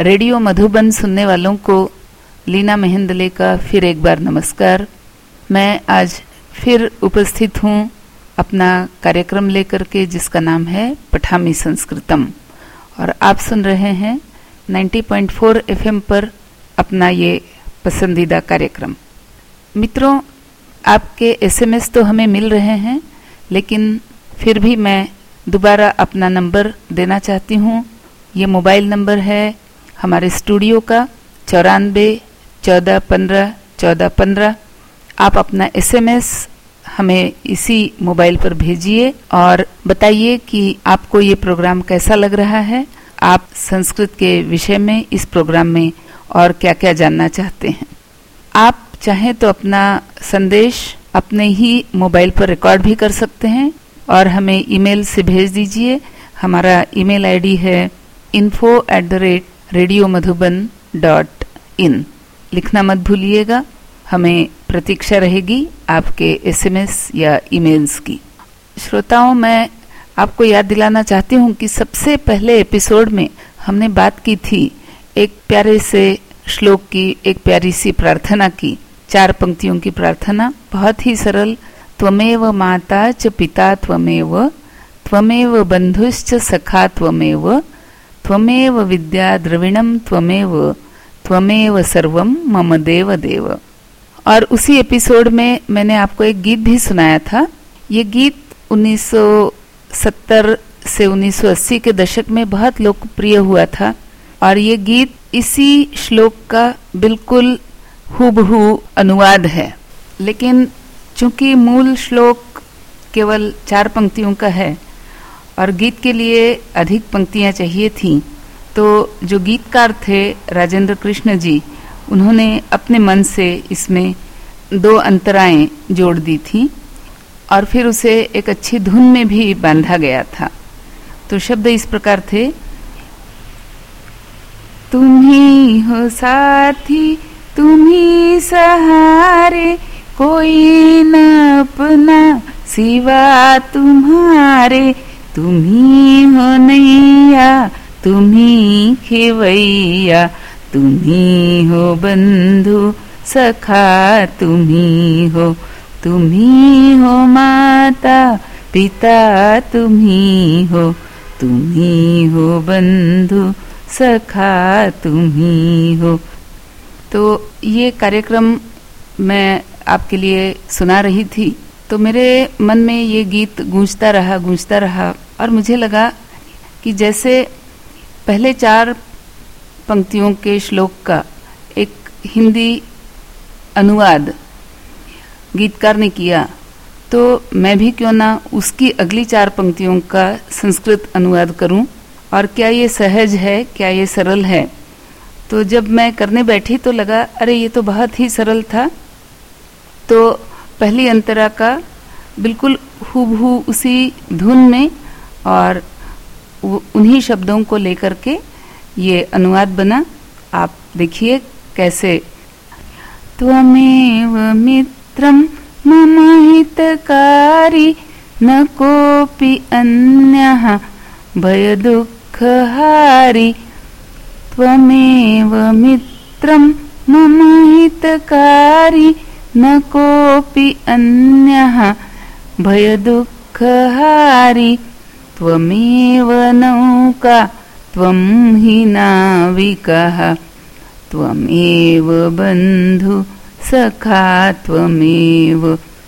Radio Madhuban सुनने वालों को लीना मेहंदले का फिर एक बार नमस्कार। मैं आज फिर उपस्थित हूँ अपना कार्यक्रम लेकर के, जिसका नाम है पठामी संस्कृतम, और आप सुन रहे हैं 90.4 FM पर अपना ये पसंदीदा कार्यक्रम। मित्रों, आपके SMS तो हमें मिल रहे हैं, लेकिन फिर भी मैं दोबारा अपना नंबर देना चाहती हूँ। ये मोबाइल नंबर है हमारे स्टूडियो का 94 14 15 14 15। आप अपना SMS हमें इसी मोबाइल पर भेजिए और बताइए कि आपको ये प्रोग्राम कैसा लग रहा है, आप संस्कृत के विषय में इस प्रोग्राम में और क्या क्या जानना चाहते हैं। आप चाहें तो अपना संदेश अपने ही मोबाइल पर रिकॉर्ड भी कर सकते हैं और हमें ईमेल से भेज दीजिए। हमारा ईमेल आईडी है info@radiomadhuban.in। लिखना मत भूलिएगा, हमें प्रतीक्षा रहेगी आपके SMS या ईमेल्स की। श्रोताओं, मैं आपको याद दिलाना चाहती हूँ कि सबसे पहले एपिसोड में हमने बात की थी एक प्यारे से श्लोक की, एक प्यारी सी प्रार्थना की, 4 पंक्तियों की प्रार्थना, बहुत ही सरल। त्वमेव माता च पिता त्वमेव, त्वमेव बंधुश्च सखा त्वमेव, त्वमेव विद्या द्रविणम त्वमेव, त्वमेव सर्वम मम देव देव। और उसी एपिसोड में मैंने आपको एक गीत भी सुनाया था। ये गीत 1970 से 1980 के दशक में बहुत लोकप्रिय हुआ था और ये गीत इसी श्लोक का बिल्कुल हूबहू अनुवाद है। लेकिन चूंकि मूल श्लोक केवल 4 पंक्तियों का है और गीत के लिए अधिक पंक्तियां चाहिए थीं, तो जो गीतकार थे राजेंद्र कृष्ण जी, उन्होंने अपने मन से इसमें 2 अंतराएं जोड़ दी थी और फिर उसे एक अच्छी धुन में भी बांधा गया था। तो शब्द इस प्रकार थे: तुम्ही हो साथी, तुम्ही सहारे, कोई न अपना सिवा तुम्हारे, तुम्ही हो नैया, तुम्ही खेवैया, तुम्ही हो बंधु सखा, तुम्ही हो माता पिता, तुम्ही हो बंधु सखा, तुम्ही हो। तो ये कार्यक्रम मैं आपके लिए सुना रही थी, तो मेरे मन में ये गीत गूंजता रहा और मुझे लगा कि जैसे पहले 4 पंक्तियों के श्लोक का एक हिंदी अनुवाद गीतकार ने किया, तो मैं भी क्यों ना उसकी अगली 4 पंक्तियों का संस्कृत अनुवाद करूं। और क्या ये सहज है, क्या ये सरल है। तो जब मैं करने बैठी तो लगा, अरे ये तो बहुत ही सरल था। तो पहली अंतरा का बिल्कुल हूबहू उसी धुन में और उन्हीं शब्दों को लेकर के ये अनुवाद बना। आप देखिए कैसे। त्वमेव मित्रम मम हितकारी, न कोपि अन्यः भय दुःखहारी, त्वमेव मित्रम मम हितकारी, न कोपि अन्यः भय दुःखहारी, त्वमेव नौका त्वं हि नाविकः, त्वमेव बन्धु सखा त्वमेव,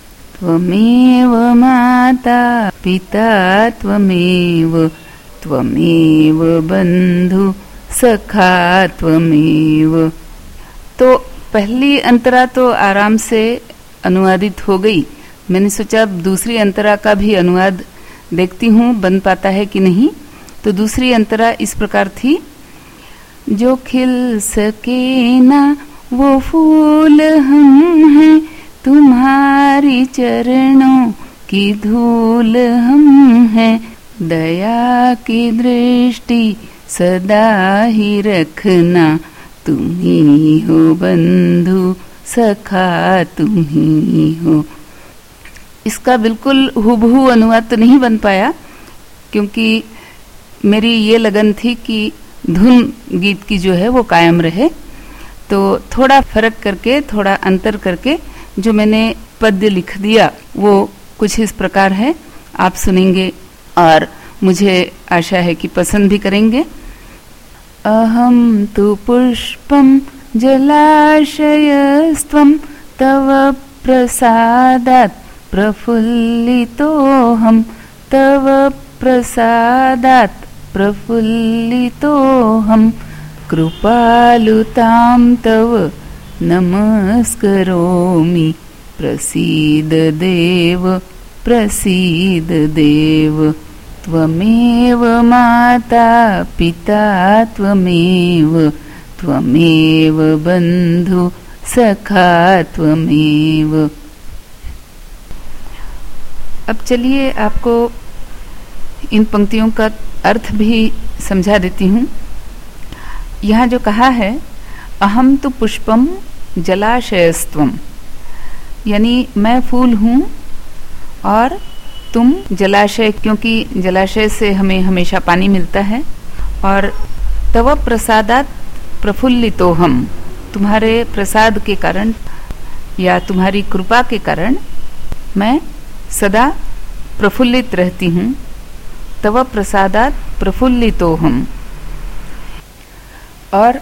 त्वमेव माता पिता त्वमेव, त्वमेव बन्धु सखा त्वमेव। तो पहली अंतरा तो आराम से अनुवादित हो गई। मैंने सोचा अब दूसरी अंतरा का भी अनुवाद देखती हूँ बन पाता है कि नहीं। तो दूसरी अंतरा इस प्रकार थी: जो खिल सके ना वो फूल हम हैं, तुम्हारी चरणों की धूल हम हैं, दया की दृष्टि सदा ही रखना, तुम्ही हो बंधु सखा, तुम्ही हो। इसका बिल्कुल हुबहू अनुवाद तो नहीं बन पाया, क्योंकि मेरी ये लगन थी कि धुन गीत की जो है वो कायम रहे। तो थोड़ा फर्क करके, थोड़ा अंतर करके जो मैंने पद्य लिख दिया वो कुछ इस प्रकार है, आप सुनेंगे और मुझे आशा है कि पसंद भी करेंगे। अहम तु पुष्पम जलाशयस्त्वं तव प्रसादात् प्रफुल्लितोऽहं तव प्रसादात् प्रफुल्लितोऽहं कृपालुतां तव नमस्करोमि प्रसीद देव प्रसीद देव त्वमेव माता पिता त्वमेव त्वमेव बन्धु सखा त्वमेव। अब चलिए आपको इन पंक्तियों का अर्थ भी समझा देती हूँ। यहाँ जो कहा है अहम तो पुष्पम जलाशयस्त्वम, यानी मैं फूल हूँ और तुम जलाशय, क्योंकि जलाशय से हमें हमेशा पानी मिलता है। और तव प्रसादात् प्रफुल्लितोहम, तुम्हारे प्रसाद के कारण या तुम्हारी कृपा के कारण मैं सदा प्रफुल्लित रहती हूँ। तव प्रसादात् प्रफुल्लितोहम। और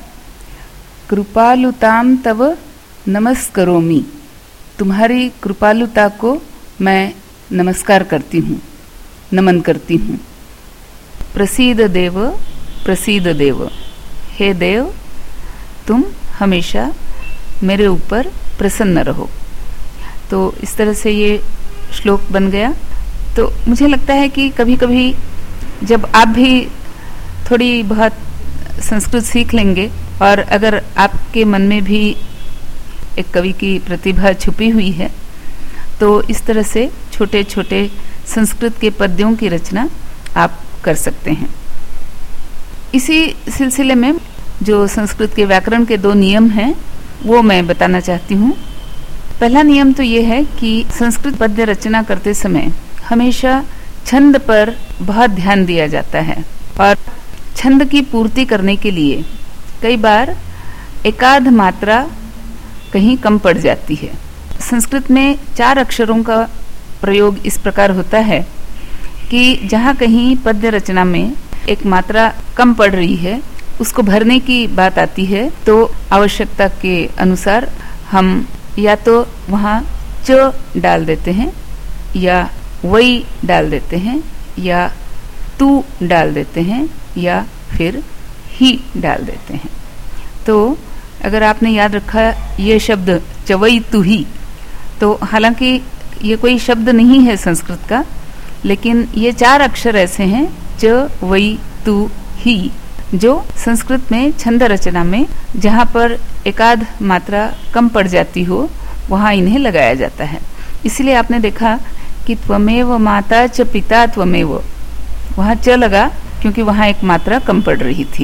कृपालुताम तव नमस्करोमि, तुम्हारी कृपालुता को मैं नमस्कार करती हूँ, नमन करती हूँ। प्रसीद देव प्रसीद देव, हे देव तुम हमेशा मेरे ऊपर प्रसन्न रहो। तो इस तरह से ये श्लोक बन गया। तो मुझे लगता है कि कभी कभी जब आप भी थोड़ी बहुत संस्कृत सीख लेंगे और अगर आपके मन में भी एक कवि की प्रतिभा छुपी हुई है तो इस तरह से छोटे छोटे संस्कृत के पद्यों की रचना आप कर सकते हैं। इसी सिलसिले में जो संस्कृत के व्याकरण के 2 नियम हैं वो मैं बताना चाहती हूँ। पहला नियम तो ये है कि संस्कृत पद्य रचना करते समय हमेशा छंद पर बहुत ध्यान दिया जाता है और छंद की पूर्ति करने के लिए कई बार एकाध मात्रा कहीं कम पड़ जाती है। संस्कृत में 4 अक्षरों का प्रयोग इस प्रकार होता है कि जहाँ कहीं पद्य रचना में एक मात्रा कम पड़ रही है उसको भरने की बात आती है तो आवश्यकता के अनुसार हम या तो वहाँ च डाल देते हैं या वही डाल देते हैं या तू डाल देते हैं या फिर ही डाल देते हैं। तो अगर आपने याद रखा ये शब्द चवई तू ही, तो हालांकि ये कोई शब्द नहीं है संस्कृत का, लेकिन ये 4 अक्षर ऐसे हैं च वई तू ही जो संस्कृत में छंद रचना में जहाँ पर एकाध मात्रा कम पड़ जाती हो वहाँ इन्हें लगाया जाता है। इसलिए आपने देखा कि त्वमेव माता च पिता त्वमेव, वहाँ च लगा क्योंकि वहाँ एक मात्रा कम पड़ रही थी।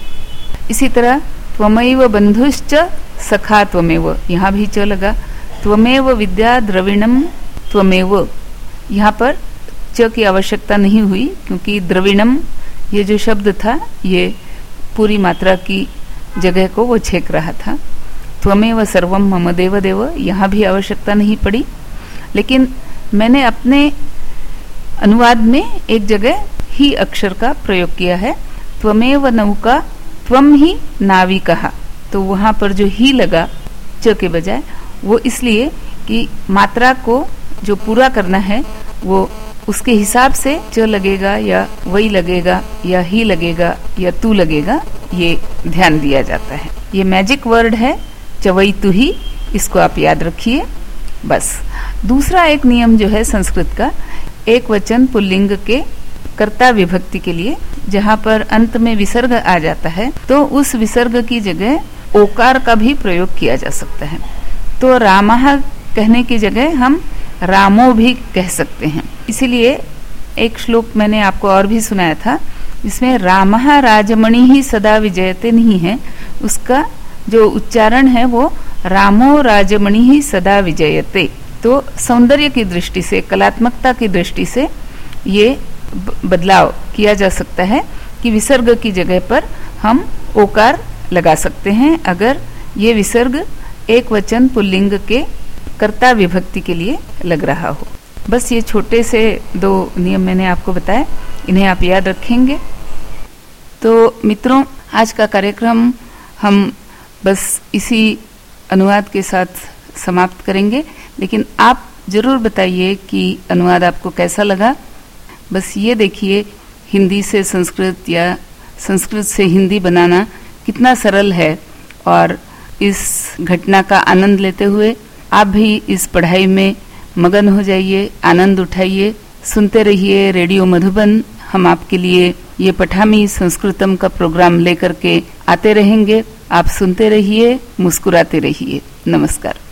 इसी तरह त्वमेव बंधुश्च सखा त्वमेव, यहाँ भी च लगा। त्वमेव विद्या द्रविणम त्वमेव, यहाँ पर च की आवश्यकता नहीं हुई क्योंकि द्रविणम ये जो शब्द था ये पूरी मात्रा की जगह को वो छेक रहा था। त्वमेव सर्वम मम देव देव, यहाँ भी आवश्यकता नहीं पड़ी। लेकिन मैंने अपने अनुवाद में एक जगह ही अक्षर का प्रयोग किया है। त्वमेव नौका त्वम ही नाविकः, तो वहाँ पर जो ही लगा च के बजाय वो इसलिए कि मात्रा को जो पूरा करना है वो उसके हिसाब से च लगेगा या वही लगेगा या ही लगेगा या तू लगेगा, ये ध्यान दिया जाता है। ये मैजिक वर्ड है चवई तू ही, इसको आप याद रखिए बस। दूसरा एक नियम जो है संस्कृत का, एक वचन पुल्लिंग के कर्ता विभक्ति के लिए जहाँ पर अंत में विसर्ग आ जाता है तो उस विसर्ग की जगह ओकार का भी प्रयोग किया जा सकता है। तो रामः कहने की जगह हम रामो भी कह सकते हैं। इसीलिए एक श्लोक मैंने आपको और भी सुनाया था, इसमें रामः राजमणि ही सदा विजयते नहीं है, उसका जो उच्चारण है वो रामो राजमणि ही सदा विजयते। तो सौंदर्य की दृष्टि से, कलात्मकता की दृष्टि से ये बदलाव किया जा सकता है कि विसर्ग की जगह पर हम ओकार लगा सकते हैं अगर ये विसर्ग एक वचन पुल्लिंग के कर्ता विभक्ति के लिए लग रहा हो। बस ये छोटे से 2 नियम मैंने आपको बताए, इन्हें आप याद रखेंगे। तो मित्रों, आज का कार्यक्रम हम बस इसी अनुवाद के साथ समाप्त करेंगे, लेकिन आप जरूर बताइए कि अनुवाद आपको कैसा लगा। बस ये देखिए, हिंदी से संस्कृत या संस्कृत से हिंदी बनाना कितना सरल है, और इस घटना का आनंद लेते हुए आप भी इस पढ़ाई में मगन हो जाइए, आनंद उठाइए, सुनते रहिए रेडियो मधुबन। हम आपके लिए ये पठामी संस्कृतम का प्रोग्राम लेकर के आते रहेंगे। आप सुनते रहिए, मुस्कुराते रहिए। नमस्कार।